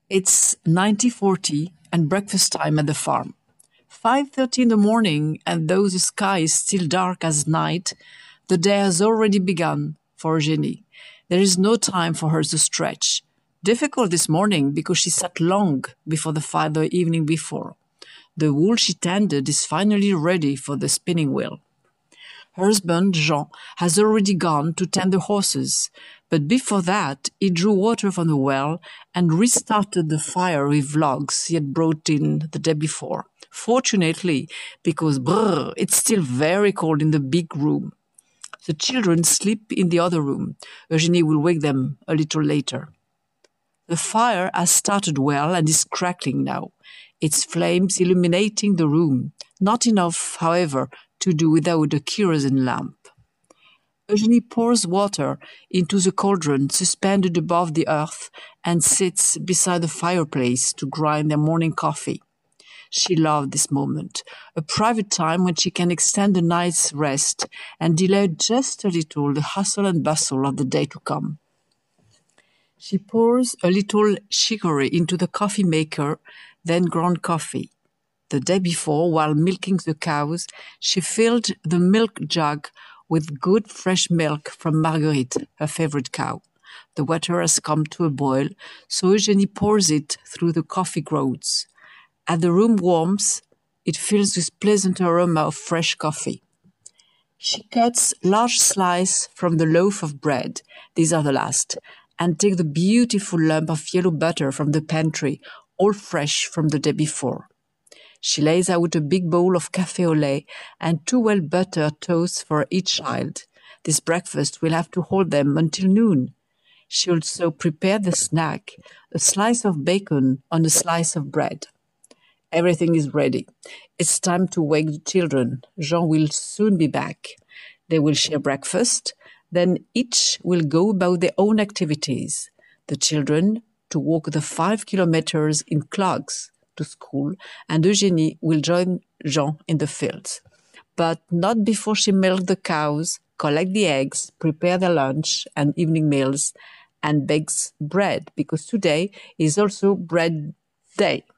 It's 1940 and breakfast time at the farm. 5:30 in the morning, and though the sky is still dark as night, the day has already begun for Eugenie. There is no time for her to stretch. Difficult this morning because she sat long before the fire the evening before. The wool she tended is finally ready for the spinning wheel. Her husband, Jean, has already gone to tend the horses, but before that he drew water from the well and restarted the fire with logs he had brought in the day before. Fortunately, because it's still very cold in the big room. The children sleep in the other room. Eugenie will wake them a little later. The fire has started well and is crackling now, its flames illuminating the room, not enough, however, to do without a kerosene lamp. Eugenie pours water into the cauldron suspended above the earth and sits beside the fireplace to grind their morning coffee. She loved this moment, a private time when she can extend a night's rest and delay just a little the hustle and bustle of the day to come. She pours a little chicory into the coffee maker, then ground coffee. The day before, while milking the cows, she filled the milk jug with good fresh milk from Marguerite, her favorite cow. The water has come to a boil, so Eugenie pours it through the coffee groats. As the room warms, it fills with pleasant aroma of fresh coffee. She cuts large slices from the loaf of bread, these are the last, and takes the beautiful lump of yellow butter from the pantry, all fresh from the day before. She lays out a big bowl of café au lait and 2 well-buttered toasts for each child. This breakfast will have to hold them until noon. She also prepared the snack, a slice of bacon on a slice of bread. Everything is ready. It's time to wake the children. Jean will soon be back. They will share breakfast. Then each will go about their own activities. The children to walk the 5 kilometers in clogs to school, and Eugenie will join Jean in the fields. But not before she milks the cows, collects the eggs, prepares their lunch and evening meals, and bakes bread, because today is also bread day.